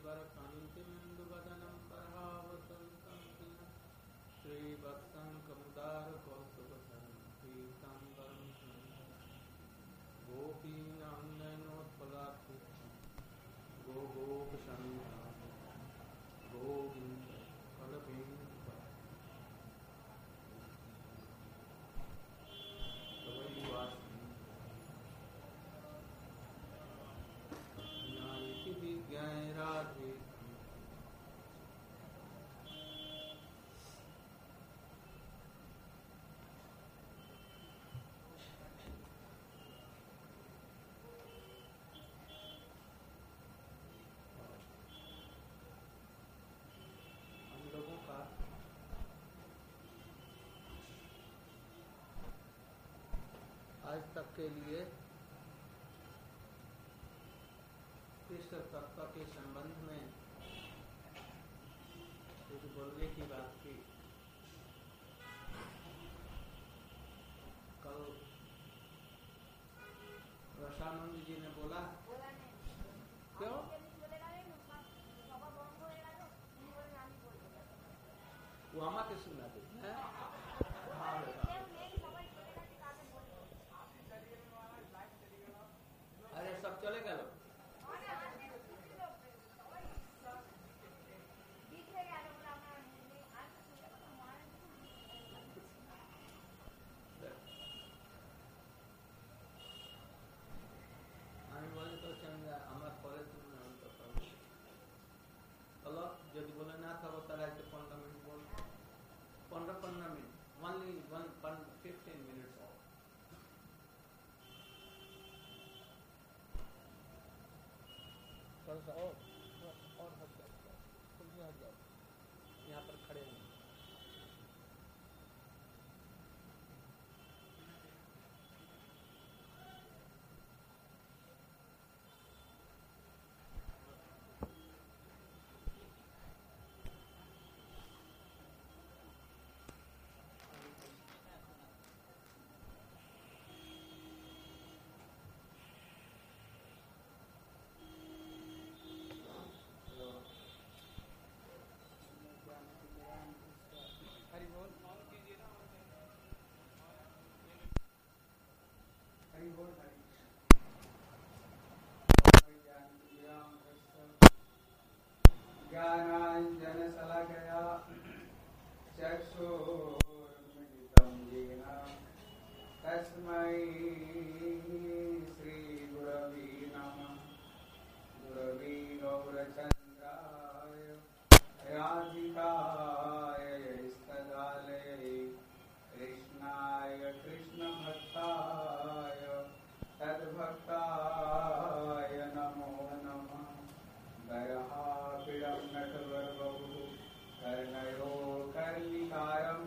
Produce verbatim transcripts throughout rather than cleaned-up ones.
करकनितिमिन्दुवदनं प्रभावसन्तं श्रीवत्सङ्कमुदारकौस्तुभधरं पीताम्बरं गोपीनाम्नयनोत्पलाक्षितं गोगोपशन्यां गोविन्द कलबिन्द राधे। हम लोगों का आज तक के लिए कृष्ण तत्व के संबंध में कुछ बोलने की बात की। कल रसानंद जी ने बोला क्यों वो हमा के सुना दे अरे सब चले गए लोग যদি বলে না থাকো তাহলে আজকে পনেরো মিনিট বল পনেরো পনেরো minute only one fifteen minutes off थोड़ा सा और और हट जाओ तुम हट जाओ यहाँ पर खड़े हैं। ज्ञानाञ्जनशलाकया चक्षुरुन्मिलितं येन तस्मै श्रीगुरवे नमः। गुरवे गौरचन्द्राय राधिकाय स्तदालये कृष्णाय कृष्णभक्ताय तद्भक्ताय नमो नमः। बर्हापीडं नटवरवपुः कर्णयो कर्णिकारं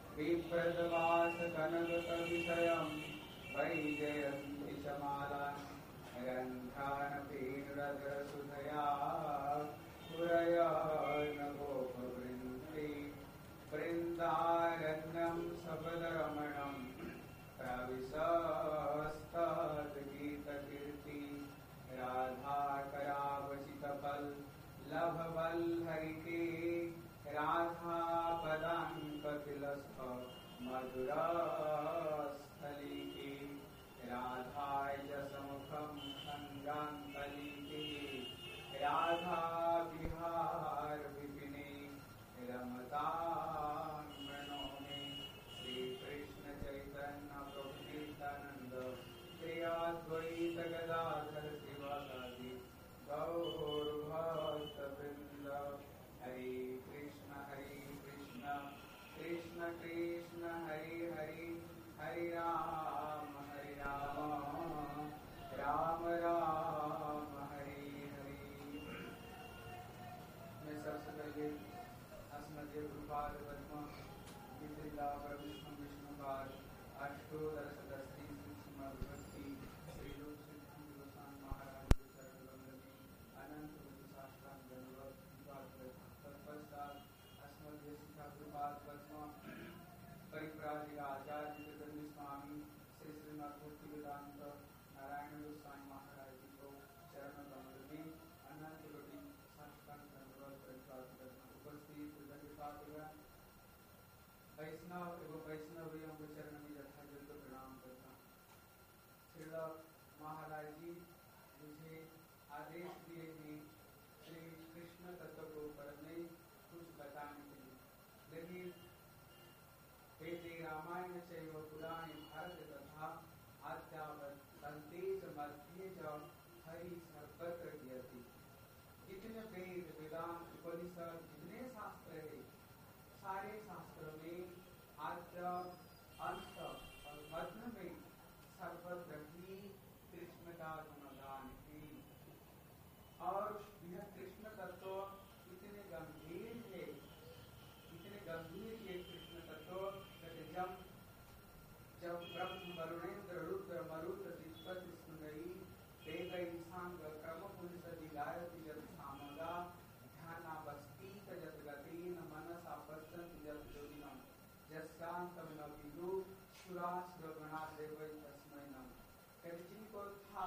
बिभ्रतवासकनकविषयं वैजयन्तीशमालान् ग्रन्थानपीनरधरसुधया पुरया नगोपवृन्ते वृन्दारण्यं सपदरमणं प्रविशस्तद्गीतकीर्ति राधाकरावचितपल्लभवल्लरिके राधा पदाङ्कतिलस्थ मधुरस्थलिके राधाय च समुखं सङ्गान्तलिके राधा विहार विपिने रमतां मनोमे। श्रीकृष्ण चैतन्य प्रभु नित्यानंद श्री अद्वैत गदाधर शिवासादि गौर भक्तवृंद। हरे कृष्ण हरे कृष्ण कृष्ण कृष्ण हरे हरे हरे राम हरे राम राम राम हरे हरे। मैं सबसे पहले अस्मदीय गुरुपाद पद्म विद्या प्रविष्णु विष्णुपाद अष्टोदर सदस्ती भक्ति श्री रूप सिद्धि गोस्वामी महाराज के चरण कमल में अनंत बुद्ध शास्त्रांग दंडवत तत्पश्चात अस्मदीय शिखा गुरुपाद पद्म परिप्राजिका आचार्य जगन्नाथ स्वामी श्री श्रीमद् भक्ति वेदांत नारायण गोस्वामी महाराज जी को चरण कमल में अनंत कोटि साष्टांग वैष्णव एवं वैष्णवियों के चरण में यथायोग्य प्रणाम करता हूँ। श्री महाराज जी मुझे आदेश दिए हैं श्री कृष्ण तत्व के ऊपर में कुछ बताने के लिए, लेकिन वेदे रामायण चैव पुराणे भारत तथा आद्यावंतेज मध्ये च हरि सर्वत्र कीर्ति। जितने वेद वेदांत उपनिषद जितने शास्त्र है, सारे शास्त्रों में आद्य अंत और मध्य में सर्वत्र ही कृष्ण का गुणगान है। और यह कृष्ण तत्व इतने गंभीर है, इतने गंभीर ये कृष्ण तत्व जब जब ब्रह्म वरुणेन्द्र रुद्र मरुत दिक्पति सुंदरी वेद ईशान क्रम पुलिस दिगायति जब सामगा ध्यानावस्थी जत गतिन मनसा पश्यन्ति जब जोगिनम यस्यांतम न विदु सुरासुरगणा देवै तस्मै नमः। कहते जिनको था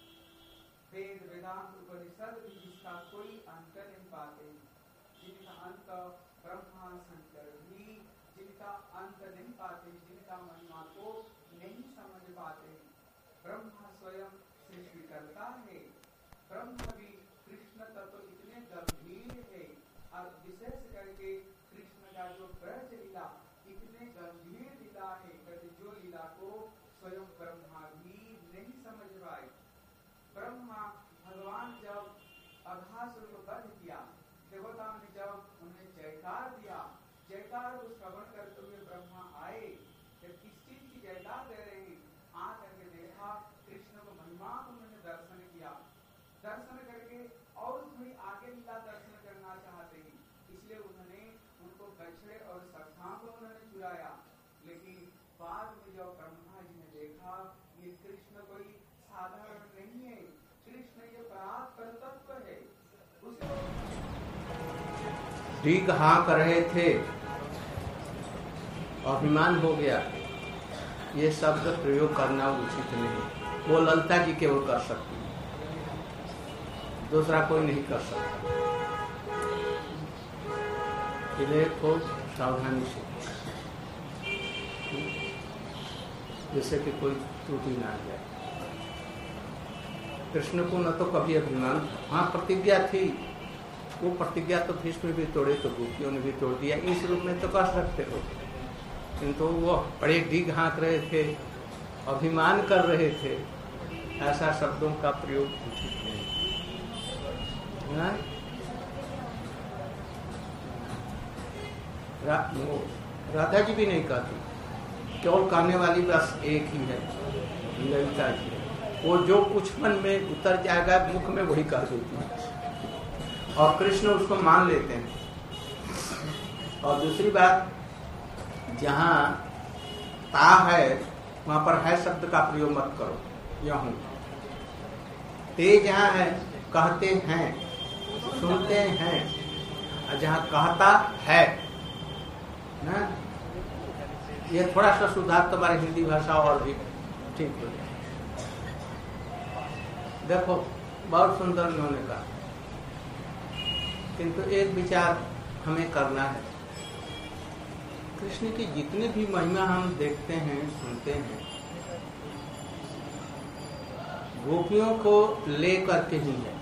वेद वेदांत उपनिषद भी जिसका कोई अंत नहीं पाते, जिनका अंत ब्रह्मा शंकर भी जिनका अंत नहीं पाते, जिनका महिमा को नहीं समझ पाते। ब्रह्मा स्वयं सृष्टि करता है, ब्रह्म भी कृष्ण तत्व इतने गंभीर है, और विशेष करके कृष्ण का जो ब्रज लीला इतने गंभीर लीला है, कहते जो लीला को स्वयं ब्रह्मा भी नहीं समझ पाए। ब्रह्मा भगवान जब अघासुर को वध किया, देवताओं ने जब उन्हें जयकार दिया, जयकार को श्रवण करते हुए ब्रह्मा आए, जब किस चीज की जयकार दे रहे हैं, आ करके देखा कृष्ण को महिमा उन्होंने दर्शन किया। दर्शन करके और थोड़ी आगे लीला दर्शन करना चाहते हैं, इसलिए उन्होंने उनको बछड़े और सखा को उन्होंने चुराया। लेकिन बाद में जब ब्रह्मा जी ने देखा ये कृष्ण कोई साधारण नहीं है, कृष्ण ये परात्पर तत्व है। ठीक हाँ कर रहे थे, अभिमान हो गया, ये शब्द प्रयोग करना उचित नहीं। वो ललिता जी केवल कर सकती, दूसरा कोई नहीं कर सकता। इन्हें खूब सावधानी से, जैसे कि कोई त्रुटि ना आ जाए। कृष्ण को न तो कभी अभिमान था, हाँ प्रतिज्ञा थी, वो प्रतिज्ञा तो भीष्म भी तोड़े तो गोपियों ने भी तोड़ दिया, इस रूप में तो कर सकते हो, किंतु वो बड़े डीग हाँक रहे थे, अभिमान कर रहे थे, ऐसा शब्दों का प्रयोग उचित नहीं। रा, राधा जी भी नहीं कहती, केवल कहने वाली बस एक ही है, ललिता जी है। वो जो कुछ मन में उतर जाएगा मुख में वही कह देती है, और कृष्ण उसको मान लेते हैं। और दूसरी बात, जहाँ ता है वहां पर है शब्द का प्रयोग मत करो, यहूं ते जहाँ है कहते हैं, सुनते हैं, और जहाँ कहता है ना, ये थोड़ा सा सुधार तुम्हारी हिंदी भाषा और भी ठीक हो जाए। देखो बहुत सुंदर उन्होंने कहा, किंतु एक विचार हमें करना है। कृष्ण की जितनी भी महिमा हम देखते हैं, सुनते हैं, गोपियों को लेकर के ही है।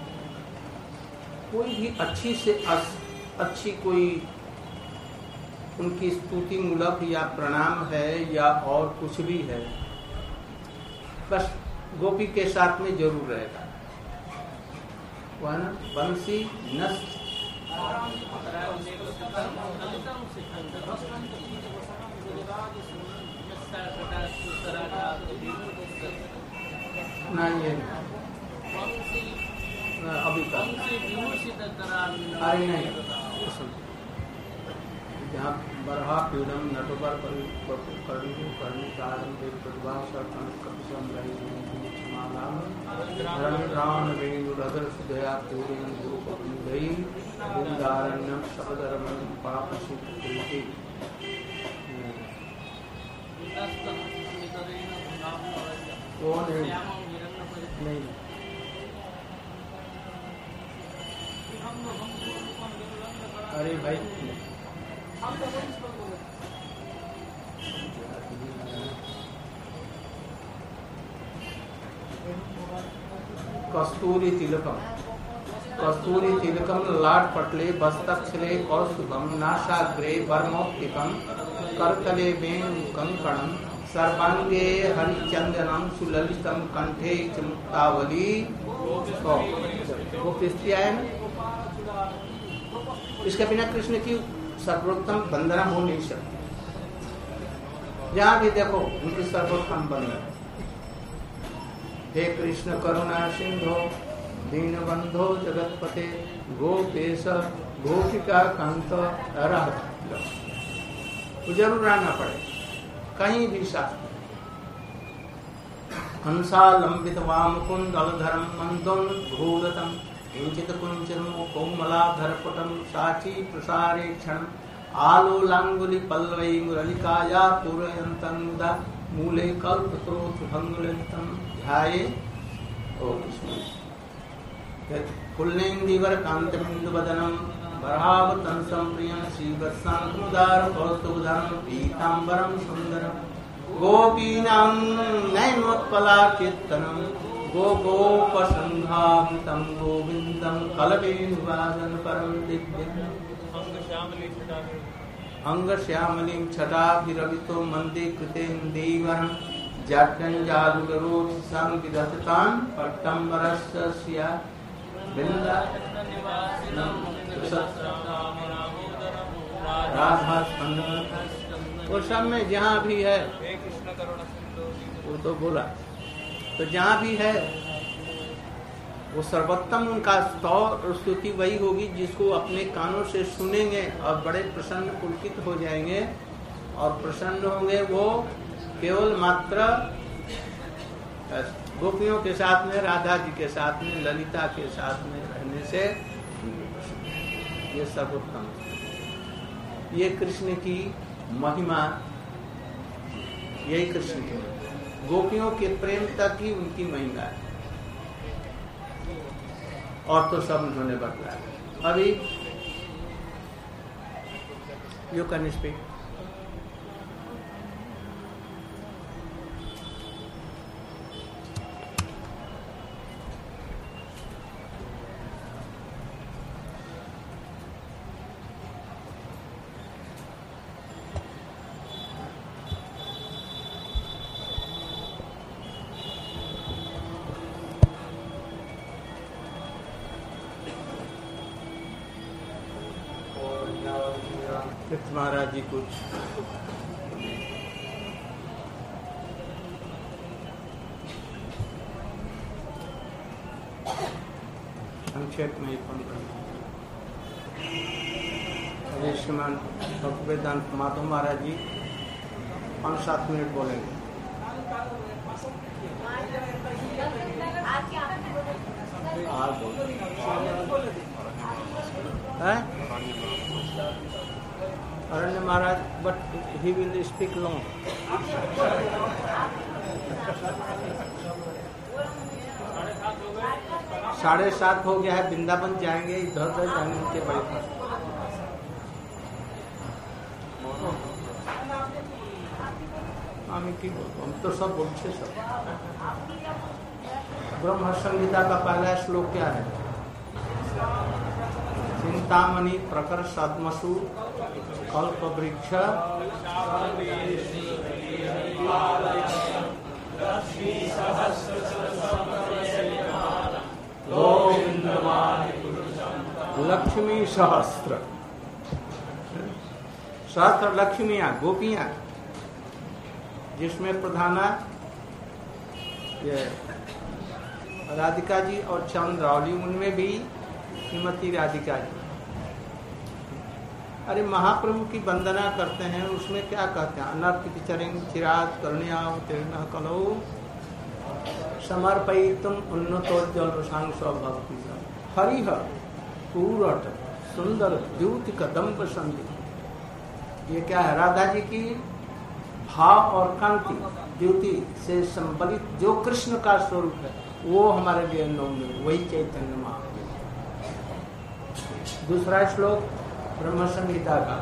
कोई भी अच्छी से अच्छी कोई उनकी स्तुति मूलक या प्रणाम है या और कुछ भी है, बस गोपी के साथ में जरूर रहेगा। वह ना बंसी नस ना, ये अभी तक अरे नहीं, जहाँ बरहा पीड़म नटोबर कर्णु कर्णी कारण देव प्रतिभा सर्पण कपिशम रावण रेणुरधर सुदया पूरी गुरु पत्नी गई वृंदारण्यम शब्दरमण पाप सिद्धि। कौन है? नहीं, अरे भाई कस्तूरी तिलकम कस्तूरी तिलकम लाट पटले बस्तक्षरे कौस्तुभम नासाग्रे वर्मोक्तिकम करतले वेणु कंकणम सर्वांगे हरिचंदनम सुललितम कंठे चमुक्तावली। वो किस्तिया है ना, इसके बिना कृष्ण की सर्वोत्तम वंदना हो नहीं सकती। जहाँ भी देखो उनकी सर्वोत्तम वंदना। हे कृष्ण करुणा सिंधो दीनबंधो जगतपते गोपेश गोपिका कांत राधा। तो जरूर आना पड़े कहीं भी शास्त्र। हंसा लंबित वाम कुंडलधरम मंदोन भूरतम किंचित कुंचनो कोमलाधरपुटम साची प्रसारे क्षण आलोलांगुली पल्लवै मुरलिकाया पूरयन्तं मुदा मूले कल्पतरोत्भंगुलितं ध्याये। ओ कृष्ण कुल्लेन्दीवर कांतबिंदुवदनं वरावतंसं प्रियं श्रीवत्साङ्गमुदार कौस्तुभधरं पीताम्बरं सुन्दरं गोपीनां नयनोत्पलाकीर्तनं गोगोपसंहावितं गोविन्दं कलवेणुवादन परं दिव्यम्। अंग श्यामलिं छटाभिरवितो मन्दे कृतेन्दीवरं जाड्यञ्जालुगरोध संविदधतान् पट्टम्बरस्य बिन्दा राधा स्पंदन। वो सब में जहाँ भी है वो तो बोला, तो जहाँ भी है वो सर्वोत्तम उनका स्तव स्तुति वही होगी जिसको अपने कानों से सुनेंगे और बड़े प्रसन्न पुलकित हो जाएंगे और प्रसन्न होंगे। वो केवल मात्र गोपियों के साथ में, राधा जी के साथ में, ललिता के साथ में रहने से ये सर्वोत्तम। ये कृष्ण की महिमा, यही कृष्ण की गोपियों के प्रेम तक ही उनकी महिमा है। और तो सब उन्होंने बतलाया। अभी you can speak. Maharaj ji कुछ संक्षेप में अरे श्रीमान भक्तिवेदांत माधव महाराज जी पाँच सात मिनट बोलेंगे। आज है Aranya Maharaj, but he will speak long. साढ़े सात हो गया है, वृंदावन जाएंगे, इधर उधर जाने के बड़े पास। हम तो सब बोलते सब। ब्रह्म संहिता का पहला श्लोक क्या है? चिंतामणि प्रकर सद्मसु कल्प वृक्ष लक्ष्मी सहस्त्र। सहस्त्र लक्ष्मियां, गोपियां, जिसमें प्रधाना ये राधिका जी और चंद्रावली, उनमें भी श्रीमती राधिका जी। अरे महाप्रभु की वंदना करते हैं, उसमें क्या कहते हैं? अनर्पित चरिंग चिराग करुण्या तीर्ण कलो समर्पयितुम उन्नतोज्ज्वल सांग भक्ति हरिहर पूरट सुंदर द्युति कदम्ब संधि। ये क्या है? राधा जी की भाव और कांति द्युति से संबलित जो कृष्ण का स्वरूप है वो हमारे लिए नौमी, वही चैतन्य महाप्रभु। दूसरा श्लोक ब्रह्म संहिता का।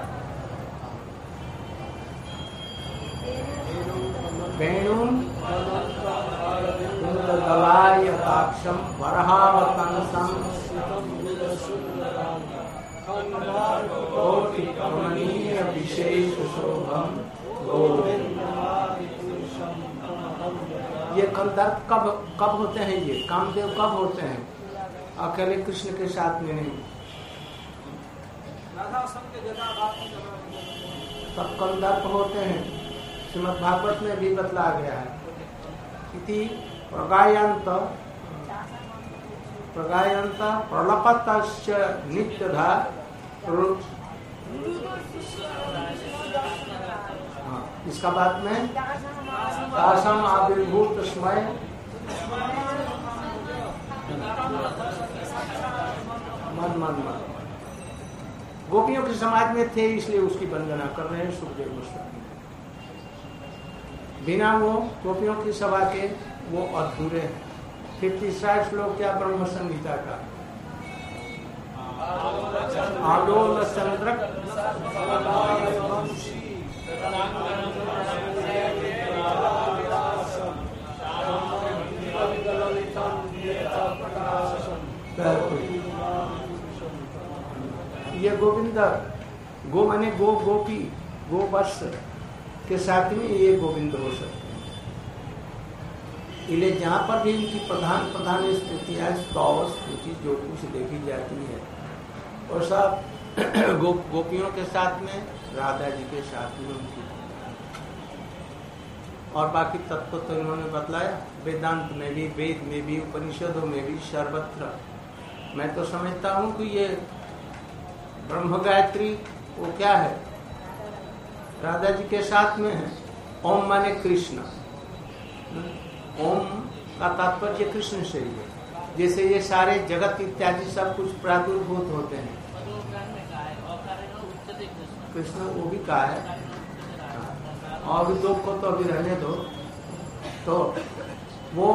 वेणुम दलायताक्षम वरहावतंसं कोटि कमनीय विशेष शोभम ये कंदर्प कब कब होते हैं? ये कामदेव कब होते हैं? अकेले कृष्ण के साथ में नहीं, तब कंदर्प होते हैं। श्रीमद् भागवत में भी बतला गया है इति प्रगायंत प्रगायंत प्रलपतश्च नित्यधा। हाँ, इसका बाद में तासम आविर्भूत स्मय मन मन मन गोपियों के समाज में थे, इसलिए उसकी वंदना कर रहे हैं सुखदेव गोस्वामी। बिना वो गोपियों की सभा के वो अधूरे हैं। फिर तीसरा श्लोक क्या ब्रह्म संहिता का? आलोल चंद्र ये गोविंद, गो माने गो गोपी, गो वर्ष के साथ में ये गोविंद हो सकते हैं। इसलिए जहाँ पर भी इनकी प्रधान प्रधान स्तुतियाँ स्तव स्तुति जो कुछ देखी जाती है और सब गो, गोपियों के साथ में, राधा जी के साथ में उनकी, और बाकी तत्व तो इन्होंने बतलाया। वेदांत में भी, वेद में भी, उपनिषदों में भी, सर्वत्र। मैं तो समझता हूँ कि ये ब्रह्म गायत्री वो क्या है? राधा जी के साथ में है। ओम माने कृष्ण, ओम का तात्पर्य कृष्ण से ही है। जैसे ये सारे जगत इत्यादि सब कुछ प्रादुर्भूत होते हैं, कृष्ण वो भी कहा है। और भी दो को तो अभी रहने दो। तो वो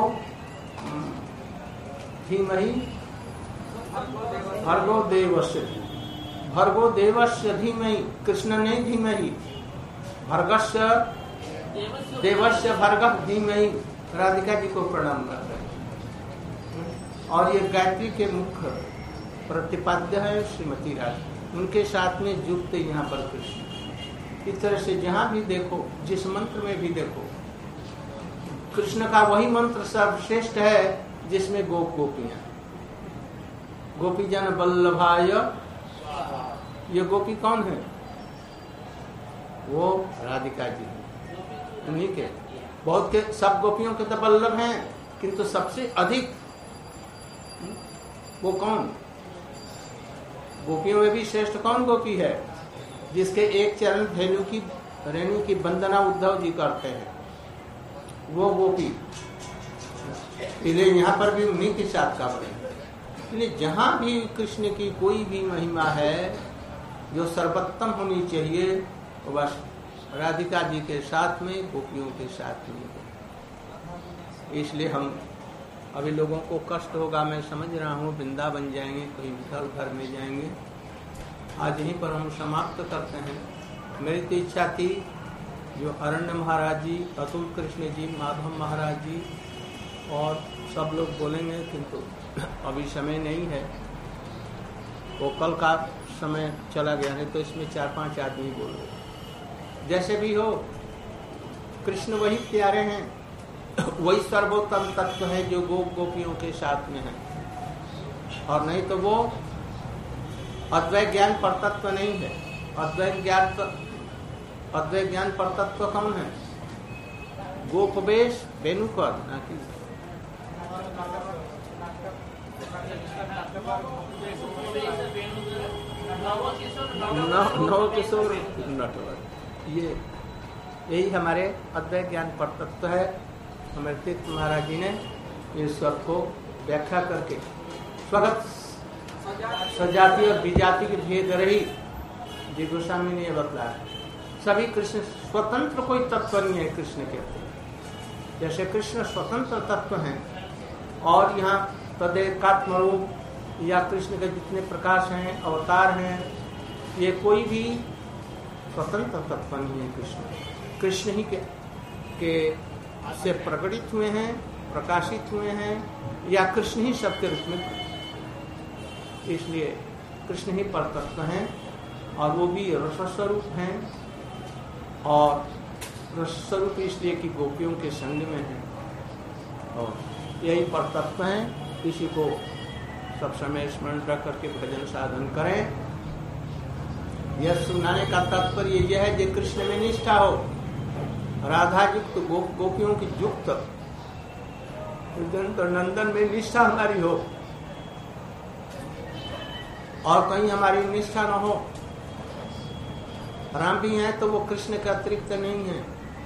धीमहि भर्गो देवस्य, भर्गो देवस्य धीमहि, कृष्ण ने धीमहि, भर्गस्य देवस्य भर्गः धीमहि। राधिका जी को प्रणाम करते हैं। और ये गायत्री के मुख्य प्रतिपाद्य है श्रीमती राधा, उनके साथ में युक्त यहाँ पर कृष्ण। इस तरह से जहाँ भी देखो, जिस मंत्र में भी देखो, कृष्ण का वही मंत्र सर्वश्रेष्ठ है जिसमें गोप गोपियां, गोपी जन वल्लभाय। ये गोपी कौन है? वो राधिका जी, उन्हीं के। बहुत के सब गोपियों के तो वल्लभ हैं, किंतु सबसे अधिक वो कौन? गोपियों में भी श्रेष्ठ कौन गोपी है? जिसके एक चरण धेनु की रेणु की वंदना उद्धव जी करते हैं, वो गोपी। इसलिए यहाँ पर भी उन्हीं के साथ का प्रेम। इसलिए जहाँ भी कृष्ण की कोई भी महिमा है जो सर्वोत्तम होनी चाहिए, वो बस राधिका जी के साथ में, गोपियों के साथ में। इसलिए हम अभी लोगों को कष्ट होगा, मैं समझ रहा हूँ, वृंदावन जाएंगे, कहीं विठल घर में जाएंगे। आज यहीं पर हम समाप्त करते हैं। मेरी तो इच्छा थी जो अरण्य महाराज जी, अतुल कृष्ण जी, माधव महाराज जी और सब लोग बोलेंगे, किंतु अभी समय नहीं है। वो कल का समय चला गया, नहीं तो इसमें चार पांच आदमी बोले। जैसे भी हो, कृष्ण वही प्यारे हैं, वही सर्वोत्तम तत्व है जो गोप गोपियों के साथ में है। और नहीं तो वो अद्वैत ज्ञान पर तत्व नहीं है। अद्वैत ज्ञान अद्वैत ज्ञान पर तत्व कौन है? गोपवेश वेणुकर, ना कि नव किशोर नटवर। ये यही हमारे अद्वैत ज्ञान पर तत्व है। हमारे तीर्थ महाराज जी ने इस सब को व्याख्या करके स्वगत सजाति और विजाति के भेद रही जी गोस्वामी ने बतलाया। सभी कृष्ण स्वतंत्र कोई तत्व नहीं है कृष्ण के। जैसे कृष्ण स्वतंत्र तत्व हैं और यहाँ तदेकात्म रूप या कृष्ण के जितने प्रकाश हैं, अवतार हैं, ये कोई भी स्वतंत्र तत्व नहीं है। कृष्ण कृष्ण ही के, के से प्रकटित हुए हैं प्रकाशित हुए हैं या कृष्ण ही सबके रूप में, इसलिए कृष्ण ही परतत्व हैं और वो भी रसस्वरूप हैं। और रसस्वरूप इसलिए कि गोपियों के संग में हैं और यही परतत्व हैं। इसी को सब समय स्मरण रख करके भजन साधन करें। यह सुनाने का तात्पर्य यह है कि कृष्ण में निष्ठा हो, राधा युक्त गो, गोपियों की युक्त नंदन में निष्ठा हमारी हो और कहीं हमारी निष्ठा न हो। राम भी हैं तो वो कृष्ण के अतिरिक्त नहीं है,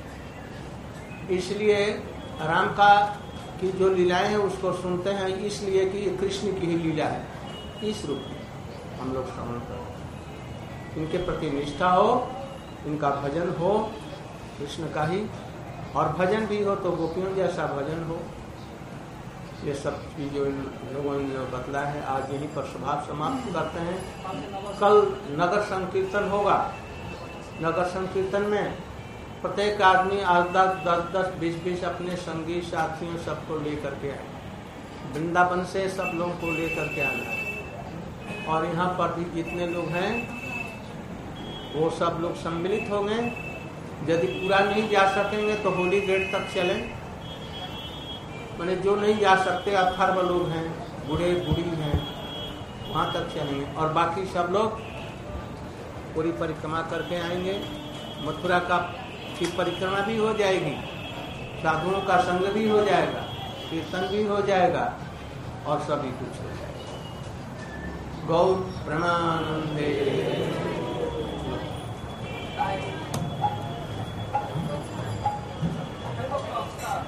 इसलिए राम का की जो लीलाएं हैं उसको सुनते हैं इसलिए कि ये कृष्ण की ही लीला है। इस रूप में हम लोग श्रवण करें, इनके प्रति निष्ठा हो, इनका भजन हो कृष्ण का ही, और भजन भी हो तो गोपियों जैसा भजन हो। ये सब चीज जो इन लोगों ने बतला है आज यहीं पर स्वभाव समाप्त करते हैं। कल नगर संकीर्तन होगा। नगर संकीर्तन में प्रत्येक आदमी आठ दस दस दस बीस बीस अपने संगी साथियों सबको लेकर के आए, वृंदावन से सब लोगों को लेकर के आना। और यहाँ पर भी जितने लोग हैं वो सब लोग सम्मिलित होंगे। यदि पूरा नहीं जा सकेंगे तो होली गेट तक चलें, मैंने जो नहीं जा सकते अथर्व लोग हैं, बूढ़े बूढ़ी हैं, वहाँ तक चलेंगे और बाकी सब लोग पूरी परिक्रमा करके आएंगे। मथुरा का की परिक्रमा भी हो जाएगी, साधुओं का संग भी हो जाएगा, कीर्तन भी हो जाएगा और सभी कुछ हो जाएगा। गौर प्रेमानंदे।